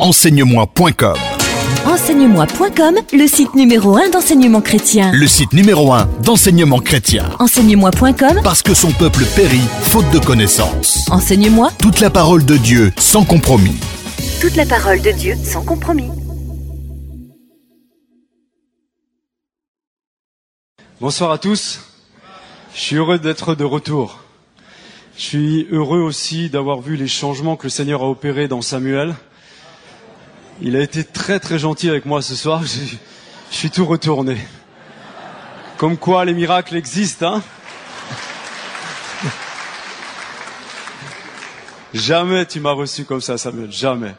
Enseigne-moi.com. Enseigne-moi.com, le site numéro 1 d'enseignement chrétien. Le site numéro 1 d'enseignement chrétien. Enseigne-moi.com, Parce que son peuple périt faute de connaissances. Enseigne-moi. Toute la parole de Dieu sans compromis. Toute la parole de Dieu sans compromis. Bonsoir à tous. Je suis heureux d'être de retour. Je suis heureux aussi d'avoir vu les changements que le Seigneur a opérés dans Samuel. Il a été très très gentil avec moi ce soir. Je suis tout retourné. Comme quoi les miracles existent, hein? Jamais tu m'as reçu comme ça, Samuel. Jamais.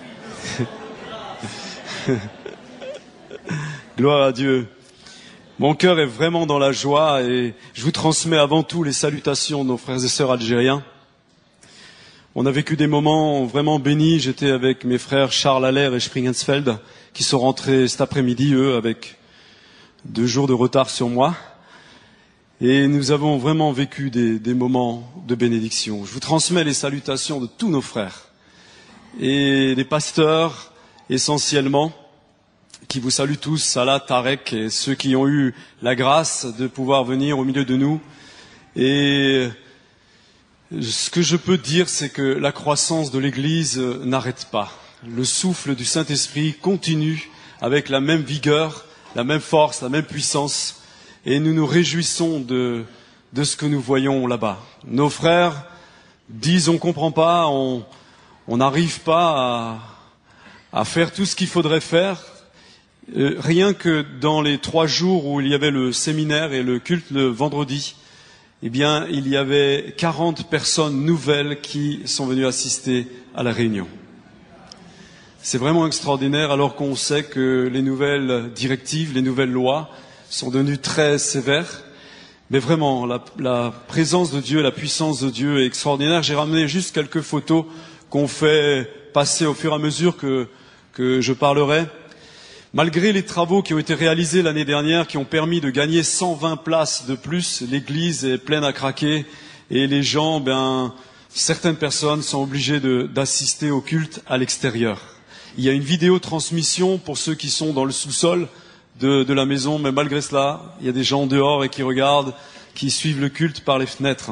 Gloire à Dieu. Mon cœur est vraiment dans la joie et je vous transmets avant tout les salutations de nos frères et sœurs algériens. On a vécu des moments vraiment bénis. J'étais avec mes frères Charles Allaire et Springensfeld qui sont rentrés cet après-midi, eux, avec 2 jours de retard sur moi. Et nous avons vraiment vécu des moments de bénédiction. Je vous transmets les salutations de tous nos frères et les pasteurs essentiellement, qui vous saluent tous, Salah, Tarek et ceux qui ont eu la grâce de pouvoir venir au milieu de nous. Et ce que je peux dire, c'est que la croissance de l'Église n'arrête pas. Le souffle du Saint-Esprit continue avec la même vigueur, la même force, la même puissance. Et nous nous réjouissons de ce que nous voyons là-bas. Nos frères disent on ne comprend pas, on n'arrive pas à faire tout ce qu'il faudrait faire. Rien que dans les 3 jours où il y avait le séminaire et le culte le vendredi, eh bien, il y avait 40 personnes nouvelles qui sont venues assister à la réunion. C'est vraiment extraordinaire alors qu'on sait que les nouvelles directives, les nouvelles lois sont devenues très sévères. Mais vraiment, la présence de Dieu, la puissance de Dieu est extraordinaire. J'ai ramené juste quelques photos qu'on fait passer au fur et à mesure que je parlerai. Malgré les travaux qui ont été réalisés l'année dernière, qui ont permis de gagner 120 places de plus, l'église est pleine à craquer et les gens, certaines personnes sont obligées d'assister au culte à l'extérieur. Il y a une vidéo transmission pour ceux qui sont dans le sous-sol de la maison, mais malgré cela, il y a des gens dehors et qui regardent, qui suivent le culte par les fenêtres.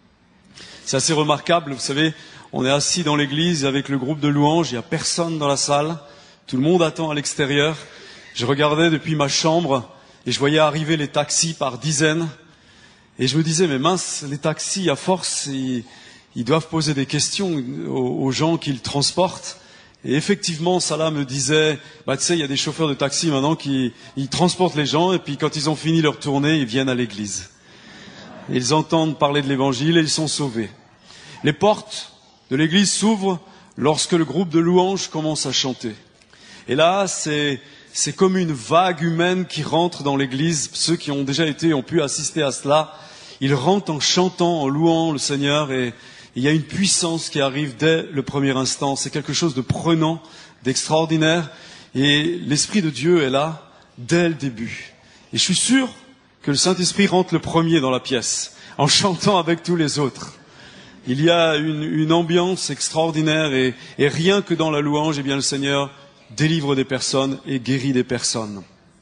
C'est assez remarquable, vous savez, on est assis dans l'église avec le groupe de louanges, il n'y a personne dans la salle. Tout le monde attend à l'extérieur. Je regardais depuis ma chambre et je voyais arriver les taxis par dizaines. Et je me disais, mais mince, les taxis, à force, ils doivent poser des questions aux gens qu'ils transportent. Et effectivement, Salah me disait, tu sais, il y a des chauffeurs de taxi maintenant qui ils transportent les gens et puis quand ils ont fini leur tournée, ils viennent à l'église. Ils entendent parler de l'évangile et ils sont sauvés. Les portes de l'église s'ouvrent lorsque le groupe de louanges commence à chanter. Et là, c'est comme une vague humaine qui rentre dans l'église. Ceux qui ont déjà ont pu assister à cela. Ils rentrent en chantant, en louant le Seigneur et il y a une puissance qui arrive dès le premier instant. C'est quelque chose de prenant, d'extraordinaire et l'Esprit de Dieu est là dès le début. Et je suis sûr que le Saint-Esprit rentre le premier dans la pièce en chantant avec tous les autres. Il y a une ambiance extraordinaire et rien que dans la louange, le Seigneur délivre des personnes et guérit des personnes.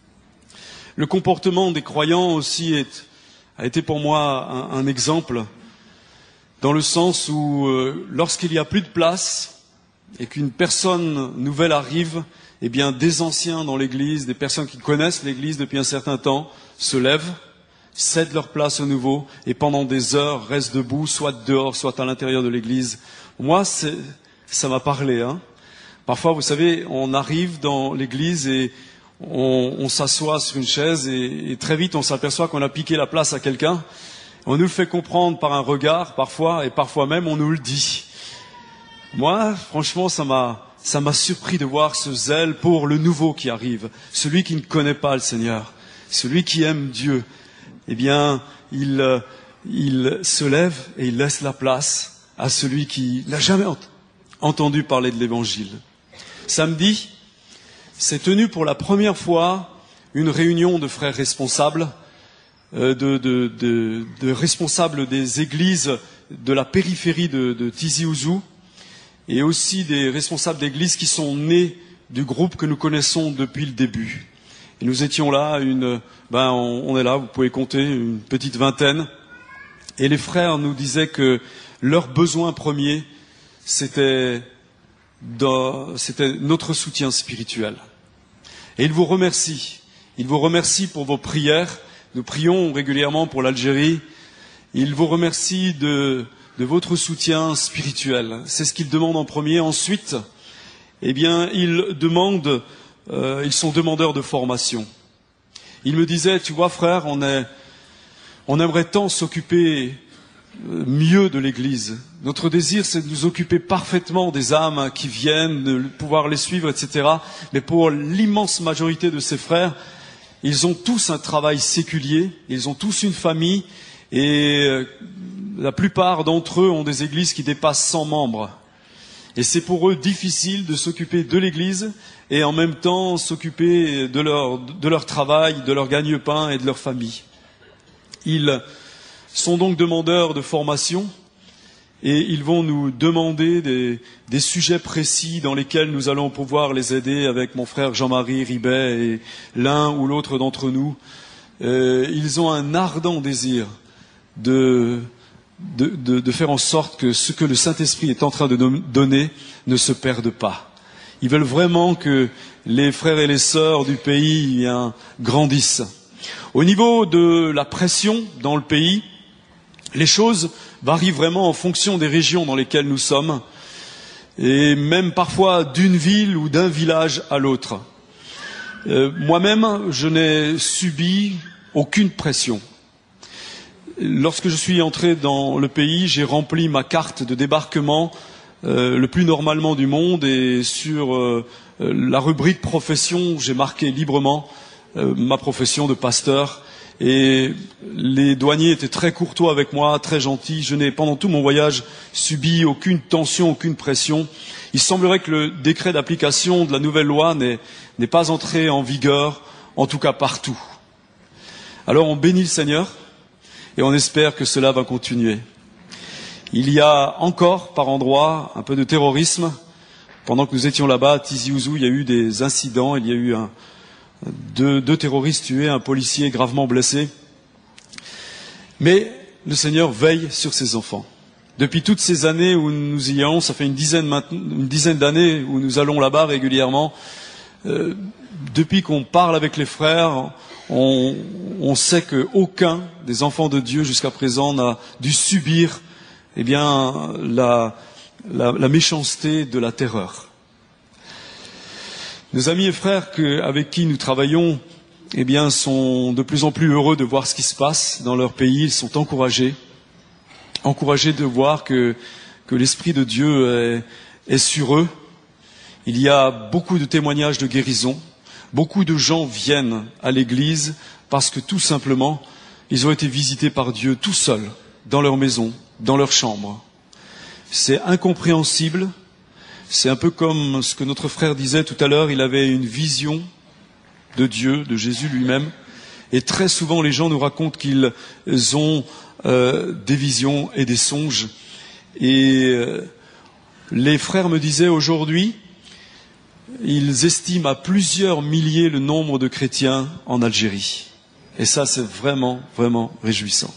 Le comportement des croyants aussi a été pour moi un exemple, dans le sens où lorsqu'il n'y a plus de place et qu'une personne nouvelle arrive, des anciens dans l'église, des personnes qui connaissent l'église depuis un certain temps, se lèvent, cèdent leur place au nouveau et pendant des heures restent debout, soit dehors, soit à l'intérieur de l'église. Moi, ça m'a parlé, hein. Parfois, vous savez, on arrive dans l'église et on s'assoit sur une chaise et très vite on s'aperçoit qu'on a piqué la place à quelqu'un. On nous le fait comprendre par un regard parfois et parfois même on nous le dit. Moi, franchement, ça m'a surpris de voir ce zèle pour le nouveau qui arrive, celui qui ne connaît pas le Seigneur, celui qui aime Dieu. Il se lève et il laisse la place à celui qui n'a jamais entendu parler de l'Évangile. Samedi, s'est tenue pour la première fois une réunion de frères responsables, de responsables des églises de la périphérie de Tizi Ouzou. et aussi des responsables d'église qui sont nés du groupe que nous connaissons depuis le début. Et nous étions là, on est là, vous pouvez compter, une petite vingtaine. Et les frères nous disaient que leur besoin premier, c'était notre soutien spirituel. Et ils vous remercient. Ils vous remercient pour vos prières. Nous prions régulièrement pour l'Algérie. Ils vous remercient de votre soutien spirituel. C'est ce qu'ils demandent en premier. Ensuite, ils sont demandeurs de formation. Ils me disaient, tu vois frère, on aimerait tant s'occuper mieux de l'Église. Notre désir, c'est de nous occuper parfaitement des âmes qui viennent, de pouvoir les suivre, etc. Mais pour l'immense majorité de ces frères, ils ont tous un travail séculier, ils ont tous une famille, et la plupart d'entre eux ont des églises qui dépassent 100 membres. Et c'est pour eux difficile de s'occuper de l'Église et en même temps s'occuper de leur travail, de leur gagne-pain et de leur famille. Ils sont donc demandeurs de formation et ils vont nous demander des sujets précis dans lesquels nous allons pouvoir les aider avec mon frère Jean-Marie Ribet et l'un ou l'autre d'entre nous. Ils ont un ardent désir de faire en sorte que ce que le Saint-Esprit est en train de nous donner ne se perde pas. Ils veulent vraiment que les frères et les sœurs du pays grandissent. Au niveau de la pression dans le pays, les choses varient vraiment en fonction des régions dans lesquelles nous sommes, et même parfois d'une ville ou d'un village à l'autre. Moi-même, je n'ai subi aucune pression. Lorsque je suis entré dans le pays, j'ai rempli ma carte de débarquement le plus normalement du monde, et sur la rubrique profession, j'ai marqué librement ma profession de pasteur. Et les douaniers étaient très courtois avec moi, très gentils. Je n'ai, pendant tout mon voyage, subi aucune tension, aucune pression. Il semblerait que le décret d'application de la nouvelle loi n'est pas entré en vigueur, en tout cas partout. Alors on bénit le Seigneur et on espère que cela va continuer. Il y a encore, par endroits, un peu de terrorisme. Pendant que nous étions là-bas, à Tizi Ouzou, il y a eu des incidents. Il y a eu deux terroristes tués, un policier gravement blessé. Mais le Seigneur veille sur ses enfants. Depuis toutes ces années où nous y allons, ça fait une dizaine d'années où nous allons là-bas régulièrement, depuis qu'on parle avec les frères, on sait qu'aucun des enfants de Dieu jusqu'à présent n'a dû subir la méchanceté de la terreur. Nos amis et frères avec qui nous travaillons sont de plus en plus heureux de voir ce qui se passe dans leur pays. Ils sont encouragés de voir que l'Esprit de Dieu est sur eux. Il y a beaucoup de témoignages de guérison. Beaucoup de gens viennent à l'église parce que tout simplement, ils ont été visités par Dieu tout seuls, dans leur maison, dans leur chambre. C'est incompréhensible. C'est un peu comme ce que notre frère disait tout à l'heure, il avait une vision de Dieu, de Jésus lui-même. Et très souvent, les gens nous racontent qu'ils ont des visions et des songes. Et les frères me disaient aujourd'hui, ils estiment à plusieurs milliers le nombre de chrétiens en Algérie. Et ça, c'est vraiment, vraiment réjouissant.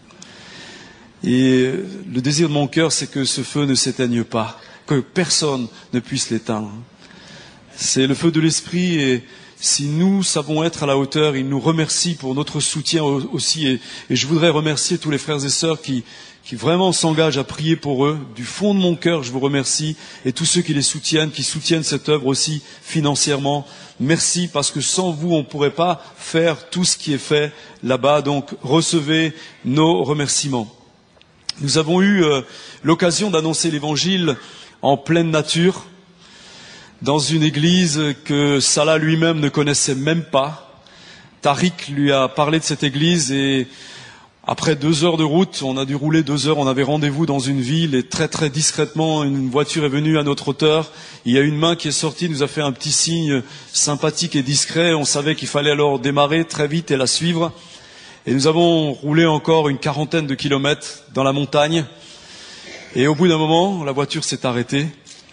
Et le désir de mon cœur, c'est que ce feu ne s'éteigne pas, que personne ne puisse l'éteindre. C'est le feu de l'Esprit, et si nous savons être à la hauteur, il nous remercie pour notre soutien aussi. Et je voudrais remercier tous les frères et sœurs qui vraiment s'engagent à prier pour eux. Du fond de mon cœur, je vous remercie. Et tous ceux qui les soutiennent, qui soutiennent cette œuvre aussi financièrement. Merci, parce que sans vous, on ne pourrait pas faire tout ce qui est fait là-bas. Donc, recevez nos remerciements. Nous avons eu l'occasion d'annoncer l'Évangile en pleine nature, dans une église que Salah lui-même ne connaissait même pas. Tariq lui a parlé de cette église, et après 2 heures de route, on a dû rouler 2 heures, on avait rendez-vous dans une ville, et très très discrètement, une voiture est venue à notre hauteur. Il y a une main qui est sortie, nous a fait un petit signe sympathique et discret. On savait qu'il fallait alors démarrer très vite et la suivre. Et nous avons roulé encore une 40aine de kilomètres dans la montagne. Et au bout d'un moment, la voiture s'est arrêtée.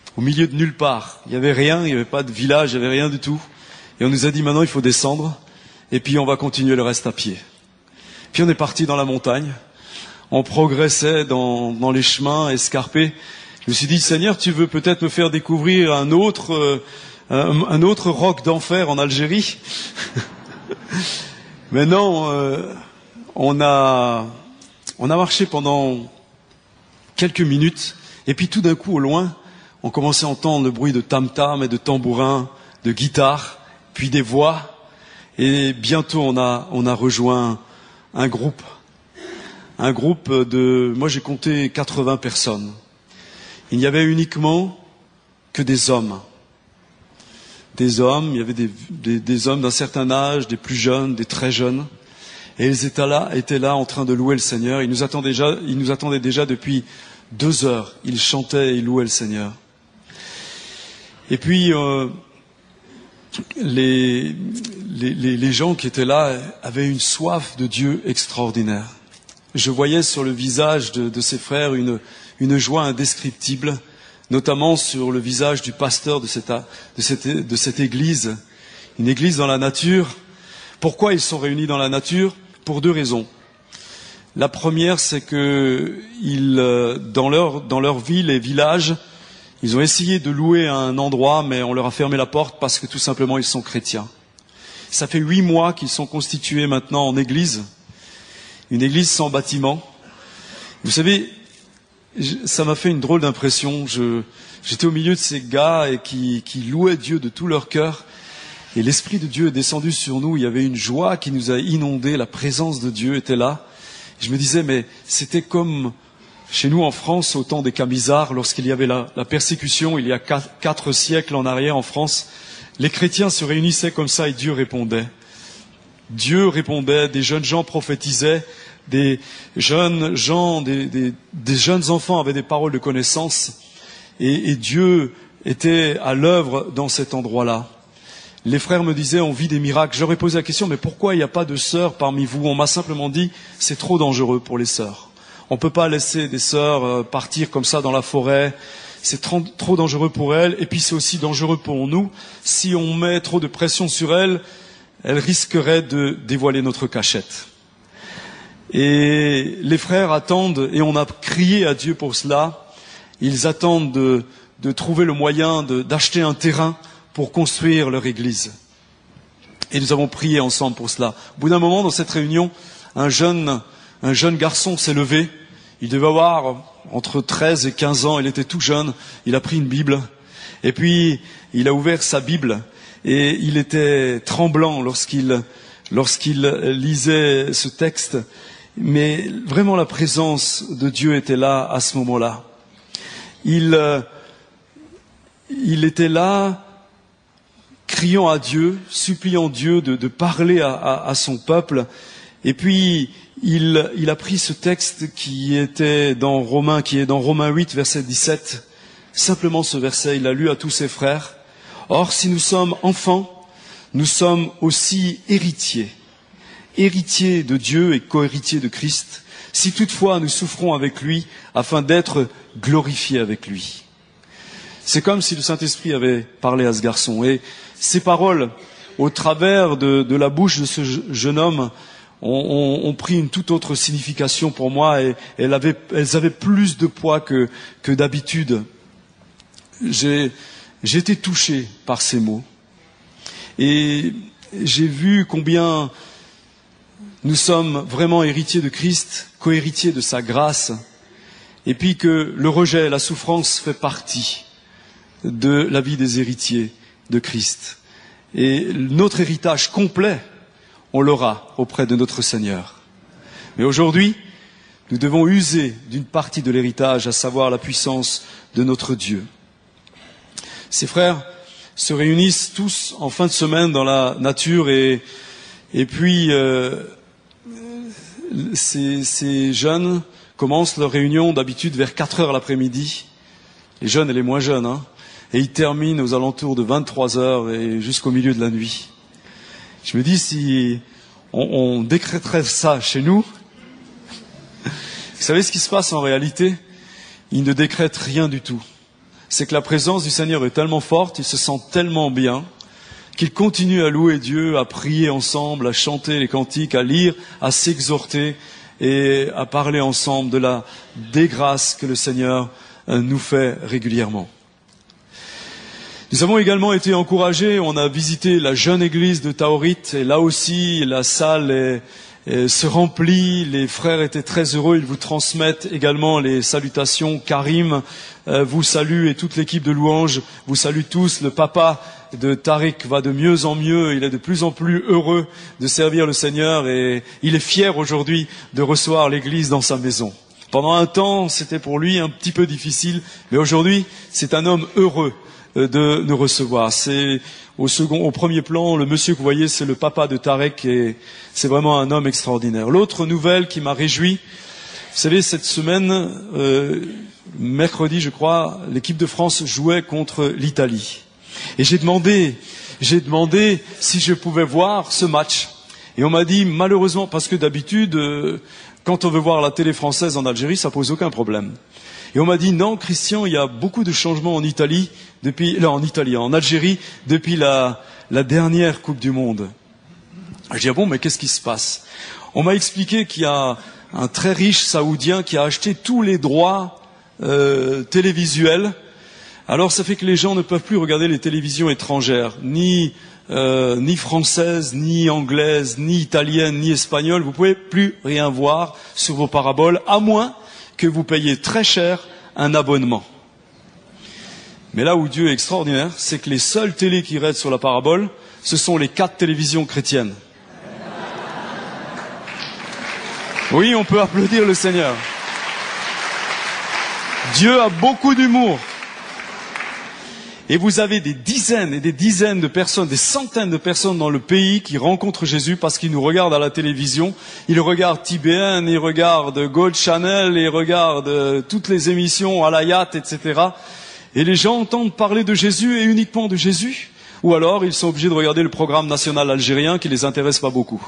au milieu de nulle part. Il n'y avait rien, il n'y avait pas de village, il n'y avait rien du tout. Et on nous a dit maintenant il faut descendre, et puis on va continuer le reste à pied. Puis on est parti dans la montagne, on progressait dans les chemins escarpés. Je me suis dit, Seigneur, tu veux peut-être me faire découvrir un autre roc d'enfer en Algérie. Mais non, on a marché pendant quelques minutes, et puis tout d'un coup, au loin, on commençait à entendre le bruit de tam-tam et de tambourins, de guitares, puis des voix, et bientôt on a rejoint un groupe de, moi j'ai compté 80 personnes. Il n'y avait uniquement que des hommes. Des hommes, il y avait des hommes d'un certain âge, des plus jeunes, des très jeunes. Et ils étaient là en train de louer le Seigneur. Ils nous attendaient déjà depuis 2 heures. Ils chantaient et ils louaient le Seigneur. Et puis, les gens qui étaient là avaient une soif de Dieu extraordinaire. Je voyais sur le visage de ces frères une joie indescriptible, notamment sur le visage du pasteur de cette église, une église dans la nature. Pourquoi ils sont réunis dans la nature? Pour 2 raisons. La première, c'est que dans leur ville et village, ils ont essayé de louer un endroit, mais on leur a fermé la porte parce que tout simplement ils sont chrétiens. Ça fait 8 mois qu'ils sont constitués maintenant en église, une église sans bâtiment. Vous savez, ça m'a fait une drôle d'impression. J'étais au milieu de ces gars qui louaient Dieu de tout leur cœur. Et l'Esprit de Dieu est descendu sur nous. Il y avait une joie qui nous a inondés. La présence de Dieu était là. Et je me disais, mais c'était comme chez nous en France, au temps des Camisards, lorsqu'il y avait la persécution, il y a 4 siècles en arrière en France. Les chrétiens se réunissaient comme ça et Dieu répondait. Dieu répondait, des jeunes gens prophétisaient, des jeunes enfants avaient des paroles de connaissance. Et Dieu était à l'œuvre dans cet endroit-là. Les frères me disaient, on vit des miracles. J'aurais posé la question, mais pourquoi il n'y a pas de sœurs parmi vous? On m'a simplement dit, c'est trop dangereux pour les sœurs. On ne peut pas laisser des sœurs partir comme ça dans la forêt. C'est trop dangereux pour elles. Et puis c'est aussi dangereux pour nous. Si on met trop de pression sur elles, elles risqueraient de dévoiler notre cachette. Et les frères attendent, et on a crié à Dieu pour cela, ils attendent de trouver le moyen d'acheter un terrain pour construire leur église. Et nous avons prié ensemble pour cela. Au bout d'un moment, dans cette réunion, un jeune garçon s'est levé. Il devait avoir entre 13 et 15 ans, il était tout jeune. Il a pris une Bible, et puis il a ouvert sa Bible, et il était tremblant lorsqu'il lisait ce texte. Mais vraiment la présence de Dieu était là à ce moment-là. Il était là, criant à Dieu, suppliant Dieu de parler à son peuple. Et puis, il a pris ce texte qui est dans Romains 8, verset 17. Simplement ce verset, il l'a lu à tous ses frères. Or, si nous sommes enfants, nous sommes aussi héritiers de Dieu et co-héritiers de Christ, si toutefois nous souffrons avec lui, afin d'être glorifiés avec lui. C'est comme si le Saint-Esprit avait parlé à ce garçon. Et ces paroles, au travers de la bouche de ce jeune homme, ont pris une toute autre signification pour moi, et elles avaient plus de poids que d'habitude. J'ai été touché par ces mots. Et j'ai vu combien nous sommes vraiment héritiers de Christ, co-héritiers de sa grâce, et puis que le rejet, la souffrance fait partie de la vie des héritiers de Christ. Et notre héritage complet, on l'aura auprès de notre Seigneur. Mais aujourd'hui, nous devons user d'une partie de l'héritage, à savoir la puissance de notre Dieu. Ces frères se réunissent tous en fin de semaine dans la nature, et puis ces jeunes commencent leur réunion d'habitude vers 4 heures l'après-midi, les jeunes et les moins jeunes, et ils terminent aux alentours de 23 heures et jusqu'au milieu de la nuit. Je me dis, si on décréterait ça chez nous, vous savez ce qui se passe en réalité? Ils ne décrètent rien du tout. c'est que la présence du Seigneur est tellement forte, il se sent tellement bien, qu'il continue à louer Dieu, à prier ensemble, à chanter les cantiques, à lire, à s'exhorter et à parler ensemble des grâces que le Seigneur nous fait régulièrement. Nous avons également été encouragés, on a visité la jeune église de Taorit et là aussi la salle se remplit, les frères étaient très heureux, ils vous transmettent également les salutations. Karim vous salue et toute l'équipe de louanges vous salue tous. Le papa de Tariq va de mieux en mieux, il est de plus en plus heureux de servir le Seigneur et il est fier aujourd'hui de recevoir l'église dans sa maison. Pendant un temps, c'était pour lui un petit peu difficile, mais aujourd'hui, c'est un homme heureux de nous recevoir. C'est au premier plan, le monsieur que vous voyez, c'est le papa de Tarek et c'est vraiment un homme extraordinaire. L'autre nouvelle qui m'a réjoui, vous savez, cette semaine, mercredi je crois, l'équipe de France jouait contre l'Italie. Et j'ai demandé si je pouvais voir ce match. Et on m'a dit, malheureusement, parce que d'habitude, quand on veut voir la télé française en Algérie, ça pose aucun problème. Et on m'a dit, non, Christian, il y a beaucoup de changements en Algérie, depuis la dernière Coupe du Monde. Je dis, ah bon, mais qu'est-ce qui se passe? On m'a expliqué qu'il y a un très riche Saoudien qui a acheté tous les droits télévisuels. Alors ça fait que les gens ne peuvent plus regarder les télévisions étrangères, ni françaises, ni anglaises, ni italiennes, ni espagnoles. Vous pouvez plus rien voir sur vos paraboles, à moins que vous payiez très cher un abonnement. Mais là où Dieu est extraordinaire, c'est que les seules télés qui restent sur la parabole, ce sont les 4 télévisions chrétiennes. Oui, on peut applaudir le Seigneur. Dieu a beaucoup d'humour. Et vous avez des dizaines et des dizaines de personnes, des centaines de personnes dans le pays qui rencontrent Jésus parce qu'ils nous regardent à la télévision. Ils regardent TBN, ils regardent Gold Channel, ils regardent toutes les émissions à la Yacht, etc. Et les gens entendent parler de Jésus et uniquement de Jésus. Ou alors ils sont obligés de regarder le programme national algérien qui les intéresse pas beaucoup.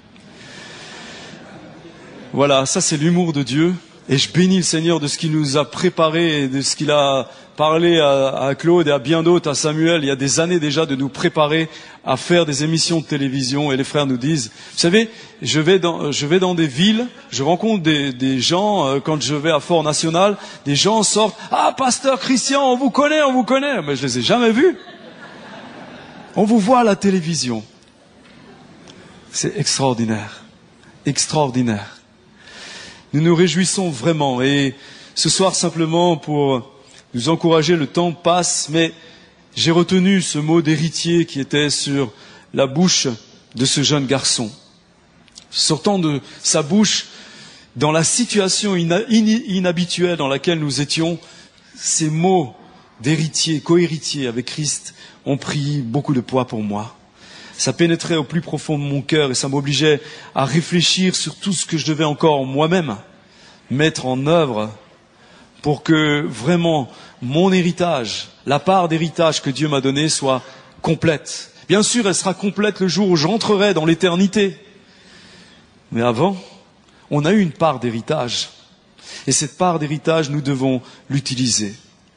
Voilà, ça c'est l'humour de Dieu. Et je bénis le Seigneur de ce qu'il nous a préparé et de ce qu'il a parlé à Claude et à bien d'autres, à Samuel, il y a des années déjà, de nous préparer à faire des émissions de télévision. Et les frères nous disent, vous savez, je vais dans des villes, je rencontre des gens, quand je vais à Fort National, des gens sortent, ah, pasteur Christian, on vous connaît. Mais je les ai jamais vus. On vous voit à la télévision. C'est extraordinaire. Extraordinaire. Nous nous réjouissons vraiment et ce soir simplement pour nous encourager, le temps passe, mais j'ai retenu ce mot d'héritier qui était sur la bouche de ce jeune garçon. Sortant de sa bouche, dans la situation inhabituelle dans laquelle nous étions, ces mots d'héritier, co-héritier avec Christ ont pris beaucoup de poids pour moi. Ça pénétrait au plus profond de mon cœur et ça m'obligeait à réfléchir sur tout ce que je devais encore moi-même mettre en œuvre pour que vraiment mon héritage, la part d'héritage que Dieu m'a donnée soit complète. Bien sûr, elle sera complète le jour où j'entrerai dans l'éternité. Mais avant, on a eu une part d'héritage. Et cette part d'héritage, nous devons l'utiliser.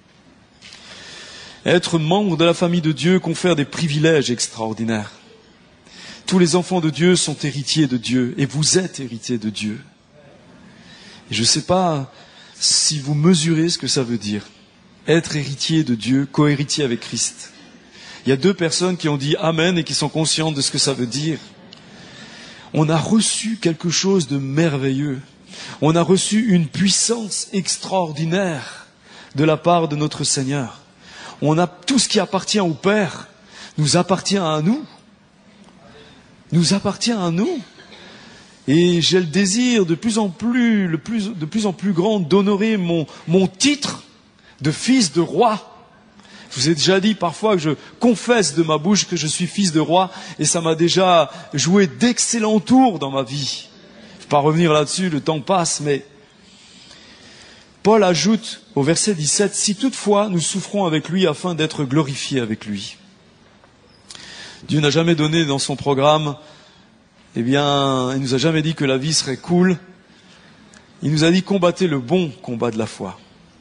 Être membre de la famille de Dieu confère des privilèges extraordinaires. Tous les enfants de Dieu sont héritiers de Dieu et vous êtes héritiers de Dieu. Et je ne sais pas si vous mesurez ce que ça veut dire. Être héritier de Dieu, co-héritier avec Christ. Il y a 2 personnes qui ont dit Amen et qui sont conscientes de ce que ça veut dire. On a reçu quelque chose de merveilleux. On a reçu une puissance extraordinaire de la part de notre Seigneur. On a tout ce qui appartient au Père, nous appartient à nous. Nous appartient à nous. Et j'ai le désir de plus en plus grand d'honorer mon titre de fils de roi. Je vous ai déjà dit parfois que je confesse de ma bouche que je suis fils de roi et ça m'a déjà joué d'excellents tours dans ma vie. Je ne vais pas revenir là-dessus, le temps passe, mais Paul ajoute au verset 17, « Si toutefois nous souffrons avec lui afin d'être glorifiés avec lui. » Dieu n'a jamais donné dans son programme, il nous a jamais dit que la vie serait cool. Il nous a dit combattez le bon combat de la foi.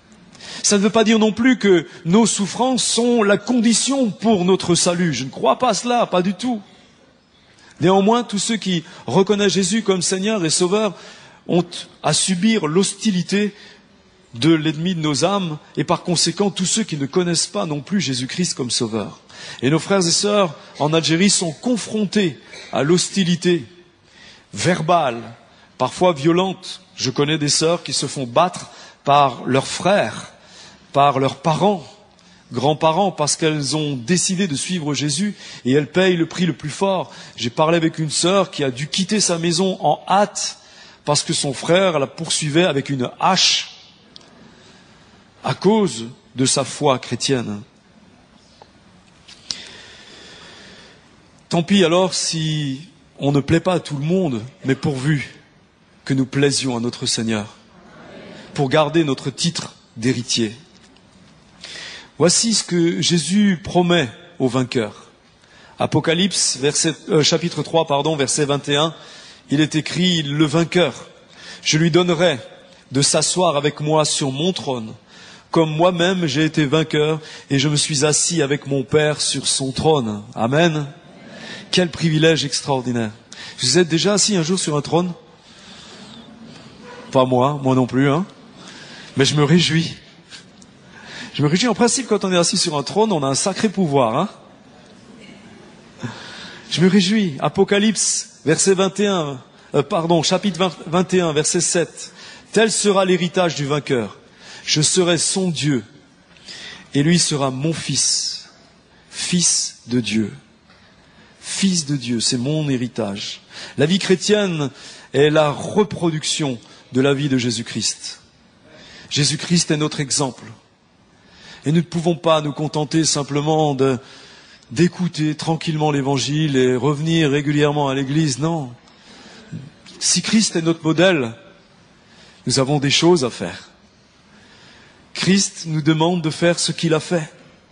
Ça ne veut pas dire non plus que nos souffrances sont la condition pour notre salut. Je ne crois pas cela, pas du tout. Néanmoins, tous ceux qui reconnaissent Jésus comme Seigneur et Sauveur ont à subir l'hostilité de l'ennemi de nos âmes, et par conséquent, tous ceux qui ne connaissent pas non plus Jésus-Christ comme Sauveur. Et nos frères et sœurs en Algérie sont confrontés à l'hostilité verbale, parfois violente. Je connais des sœurs qui se font battre par leurs frères, par leurs parents, grands-parents, parce qu'elles ont décidé de suivre Jésus et elles payent le prix le plus fort. J'ai parlé avec une sœur qui a dû quitter sa maison en hâte parce que son frère la poursuivait avec une hache à cause de sa foi chrétienne. Tant pis alors si on ne plaît pas à tout le monde, mais pourvu que nous plaisions à notre Seigneur, pour garder notre titre d'héritier. Voici ce que Jésus promet aux vainqueurs. Apocalypse, chapitre 3, verset 21, il est écrit, le vainqueur, je lui donnerai de s'asseoir avec moi sur mon trône, comme moi-même j'ai été vainqueur et je me suis assis avec mon Père sur son trône. Amen. Quel privilège extraordinaire. Vous êtes déjà assis un jour sur un trône? Pas moi non plus, hein. Mais je me réjouis. Je me réjouis en principe quand on est assis sur un trône, on a un sacré pouvoir, hein. Je me réjouis. Apocalypse, chapitre 21, verset 7. Tel sera l'héritage du vainqueur. Je serai son Dieu et lui sera mon fils, fils de Dieu. Fils de Dieu, c'est mon héritage. La vie chrétienne est la reproduction de la vie de Jésus-Christ. Jésus-Christ est notre exemple. Et nous ne pouvons pas nous contenter simplement d'écouter tranquillement l'évangile et revenir régulièrement à l'église. Non. Si Christ est notre modèle, nous avons des choses à faire. Christ nous demande de faire ce qu'il a fait.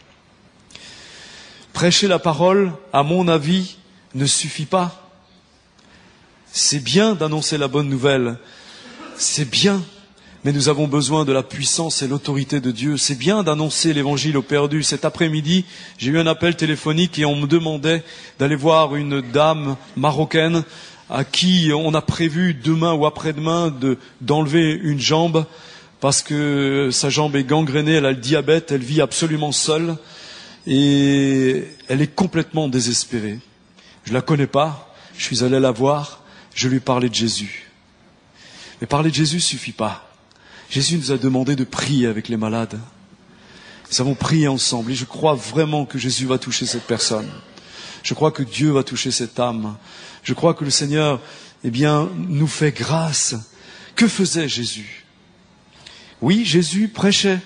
Prêcher la parole, à mon avis, ne suffit pas. C'est bien d'annoncer la bonne nouvelle. C'est bien. Mais nous avons besoin de la puissance et l'autorité de Dieu. C'est bien d'annoncer l'évangile aux perdus. Cet après-midi, j'ai eu un appel téléphonique et on me demandait d'aller voir une dame marocaine à qui on a prévu demain ou après-demain d'enlever une jambe parce que sa jambe est gangrénée, elle a le diabète, elle vit absolument seule et elle est complètement désespérée. Je la connais pas, je suis allé la voir, je lui ai parlé de Jésus. Mais parler de Jésus suffit pas. Jésus nous a demandé de prier avec les malades. Nous avons prié ensemble et je crois vraiment que Jésus va toucher cette personne. Je crois que Dieu va toucher cette âme. Je crois que le Seigneur, nous fait grâce. Que faisait Jésus? Oui, Jésus prêchait.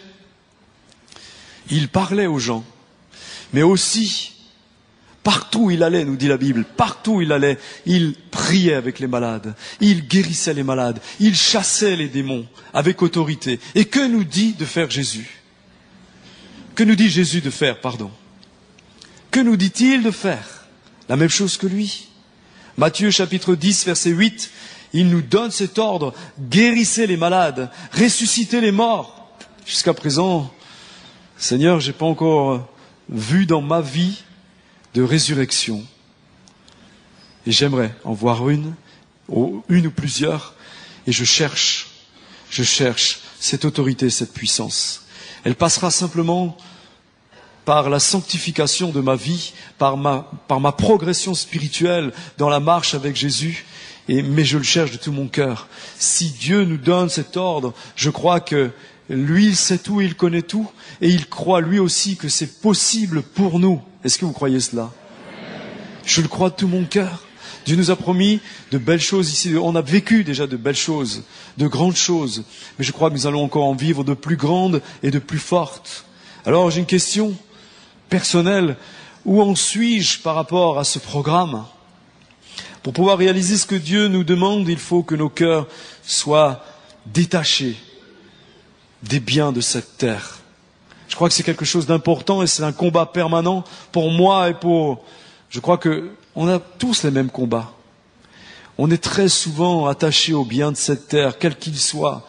Il parlait aux gens. Mais aussi, partout où il allait, nous dit la Bible, partout où il allait, il priait avec les malades. Il guérissait les malades. Il chassait les démons avec autorité. Et que nous dit de faire Jésus? Que nous dit Jésus de faire, Que nous dit-il de faire? La même chose que lui. Matthieu chapitre 10, verset 8, il nous donne cet ordre, guérissez les malades, ressuscitez les morts. Jusqu'à présent, Seigneur, j'ai pas encore vu dans ma vie de résurrection. Et j'aimerais en voir une ou plusieurs, et je cherche cette autorité, cette puissance. Elle passera simplement par la sanctification de ma vie, par ma progression spirituelle dans la marche avec Jésus, mais je le cherche de tout mon cœur. Si Dieu nous donne cet ordre, je crois que lui, il sait tout, il connaît tout, et il croit lui aussi que c'est possible pour nous. Est-ce que vous croyez cela? Je le crois de tout mon cœur. Dieu nous a promis de belles choses ici. On a vécu déjà de belles choses, de grandes choses, mais je crois que nous allons encore en vivre de plus grandes et de plus fortes. Alors j'ai une question personnelle. Où en suis-je par rapport à ce programme? Pour pouvoir réaliser ce que Dieu nous demande, il faut que nos cœurs soient détachés des biens de cette terre. Je crois que c'est quelque chose d'important et c'est un combat permanent pour moi et pour... Je crois que on a tous les mêmes combats. On est très souvent attachés aux biens de cette terre, quels qu'ils soient.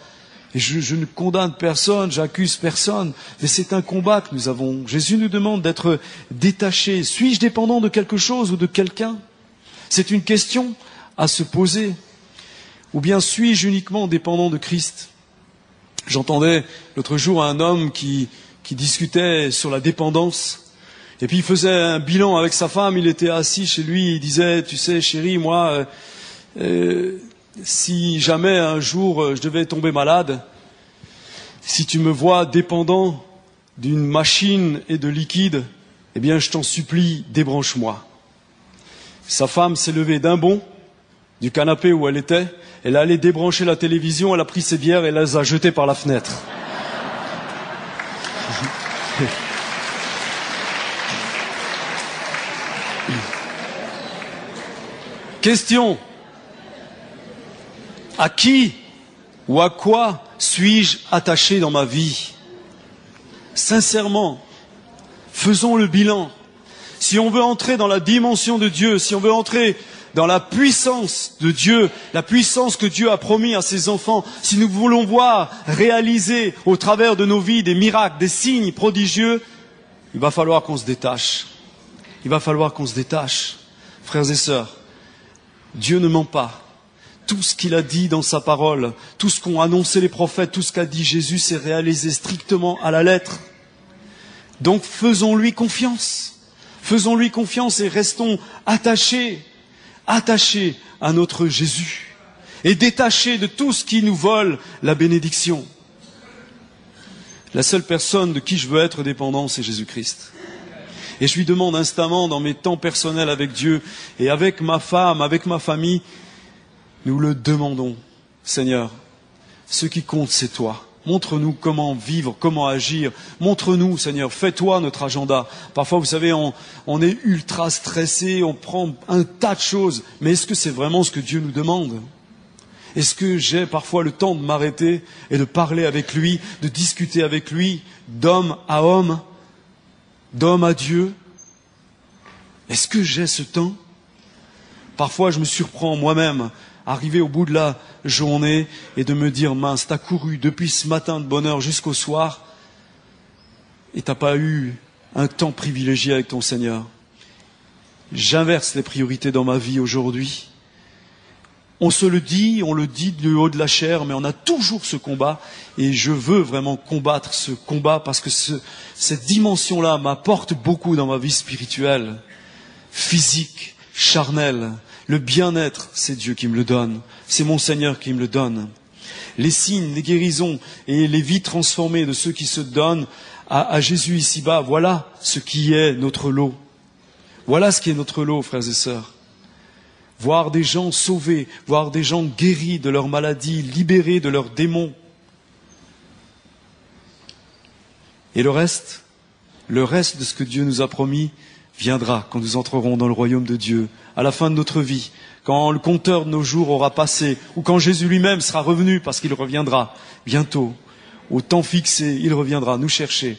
Et je ne condamne personne, j'accuse personne, mais c'est un combat que nous avons. Jésus nous demande d'être détachés. Suis-je dépendant de quelque chose ou de quelqu'un? C'est une question à se poser. Ou bien suis-je uniquement dépendant de Christ? J'entendais l'autre jour un homme qui discutait sur la dépendance. Et puis il faisait un bilan avec sa femme, il était assis chez lui, il disait, tu sais chérie, moi, si jamais un jour je devais tomber malade, si tu me vois dépendant d'une machine et de liquide, eh bien je t'en supplie, débranche-moi. Sa femme s'est levée d'un bond du canapé où elle était, elle est allée débrancher la télévision, elle a pris ses bières et elle les a jetées par la fenêtre. Question. À qui ou à quoi suis-je attaché dans ma vie? Sincèrement, faisons le bilan. Si on veut entrer dans la dimension de Dieu, si on veut entrer dans la puissance de Dieu, la puissance que Dieu a promis à ses enfants, si nous voulons voir réaliser au travers de nos vies des miracles, des signes prodigieux, il va falloir qu'on se détache. Il va falloir qu'on se détache. Frères et sœurs, Dieu ne ment pas. Tout ce qu'il a dit dans sa parole, tout ce qu'ont annoncé les prophètes, tout ce qu'a dit Jésus, s'est réalisé strictement à la lettre. Donc faisons-lui confiance. Faisons-lui confiance et restons attachés à notre Jésus et détachés de tout ce qui nous vole la bénédiction. La seule personne de qui je veux être dépendant, c'est Jésus-Christ. Et je lui demande instamment, dans mes temps personnels avec Dieu et avec ma femme, avec ma famille, nous le demandons. Seigneur, ce qui compte, c'est toi. Montre-nous comment vivre, comment agir. Montre-nous, Seigneur, fais-toi notre agenda. Parfois, vous savez, on est ultra stressé, on prend un tas de choses. Mais est-ce que c'est vraiment ce que Dieu nous demande? Est-ce que j'ai parfois le temps de m'arrêter et de parler avec lui, de discuter avec lui, d'homme à homme, d'homme à Dieu? Est-ce que j'ai ce temps? Parfois, je me surprends moi-même, arriver au bout de la journée et de me dire, mince, t'as couru depuis ce matin de bonne heure jusqu'au soir et t'as pas eu un temps privilégié avec ton Seigneur. J'inverse les priorités dans ma vie aujourd'hui. On le dit du haut de la chair, mais on a toujours ce combat et je veux vraiment combattre ce combat parce que cette dimension-là m'apporte beaucoup dans ma vie spirituelle, physique, charnelle. Le bien-être, c'est Dieu qui me le donne. C'est mon Seigneur qui me le donne. Les signes, les guérisons et les vies transformées de ceux qui se donnent à Jésus ici-bas, voilà ce qui est notre lot. Voilà ce qui est notre lot, frères et sœurs. Voir des gens sauvés, voir des gens guéris de leurs maladies, libérés de leurs démons. Et le reste de ce que Dieu nous a promis, viendra quand nous entrerons dans le royaume de Dieu, à la fin de notre vie, quand le compteur de nos jours aura passé, ou quand Jésus lui-même sera revenu, parce qu'il reviendra bientôt, au temps fixé, il reviendra nous chercher.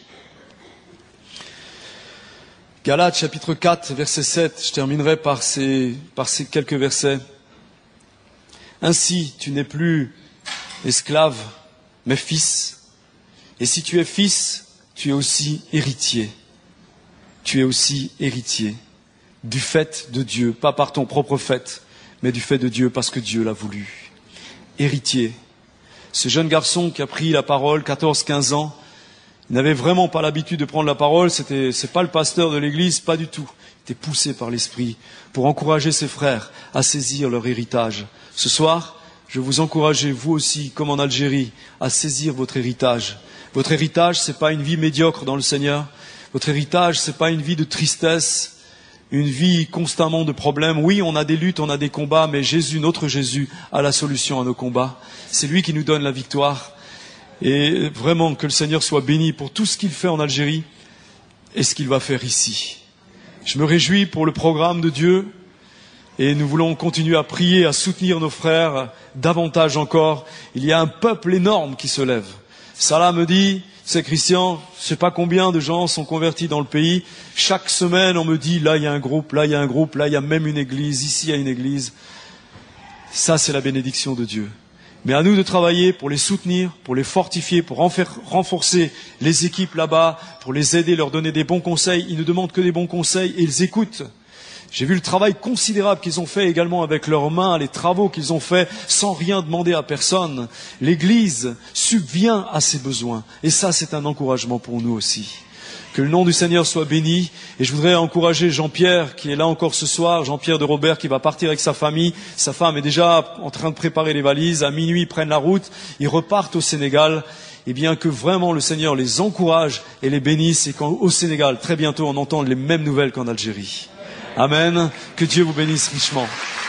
Galates chapitre 4, verset 7, je terminerai par ces quelques versets. Ainsi, tu n'es plus esclave, mais fils. Et si tu es fils, tu es aussi héritier. Tu es aussi héritier du fait de Dieu, pas par ton propre fait, mais du fait de Dieu parce que Dieu l'a voulu. Héritier. Ce jeune garçon qui a pris la parole, 14-15 ans, il n'avait vraiment pas l'habitude de prendre la parole, c'est pas le pasteur de l'église, pas du tout. Il était poussé par l'Esprit pour encourager ses frères à saisir leur héritage. Ce soir, je vous encourage, vous aussi, comme en Algérie, à saisir votre héritage. Votre héritage, c'est pas une vie médiocre dans le Seigneur. Votre héritage, c'est pas une vie de tristesse, une vie constamment de problèmes. Oui, on a des luttes, on a des combats, mais Jésus, notre Jésus, a la solution à nos combats. C'est lui qui nous donne la victoire. Et vraiment, que le Seigneur soit béni pour tout ce qu'il fait en Algérie et ce qu'il va faire ici. Je me réjouis pour le programme de Dieu et nous voulons continuer à prier, à soutenir nos frères davantage encore. Il y a un peuple énorme qui se lève. Salah me dit, c'est Christian, je ne sais pas combien de gens sont convertis dans le pays. Chaque semaine, on me dit, là il y a un groupe, là il y a un groupe, là il y a même une église, ici il y a une église. Ça, c'est la bénédiction de Dieu. Mais à nous de travailler pour les soutenir, pour les fortifier, pour renforcer les équipes là-bas, pour les aider, leur donner des bons conseils. Ils ne demandent que des bons conseils et ils écoutent. J'ai vu le travail considérable qu'ils ont fait également avec leurs mains, les travaux qu'ils ont fait sans rien demander à personne. L'Église subvient à ses besoins. Et ça, c'est un encouragement pour nous aussi. Que le nom du Seigneur soit béni. Et je voudrais encourager Jean-Pierre, qui est là encore ce soir, Jean-Pierre de Robert, qui va partir avec sa famille. Sa femme est déjà en train de préparer les valises. À minuit, ils prennent la route. Ils repartent au Sénégal. Et bien que vraiment le Seigneur les encourage et les bénisse. Et qu'au Sénégal, très bientôt, on entende les mêmes nouvelles qu'en Algérie. Amen. Que Dieu vous bénisse richement.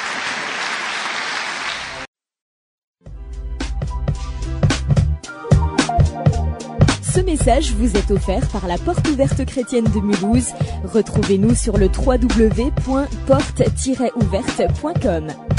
Ce message vous est offert par la Porte Ouverte Chrétienne de Mulhouse. Retrouvez-nous sur le www.porte-ouverte.com.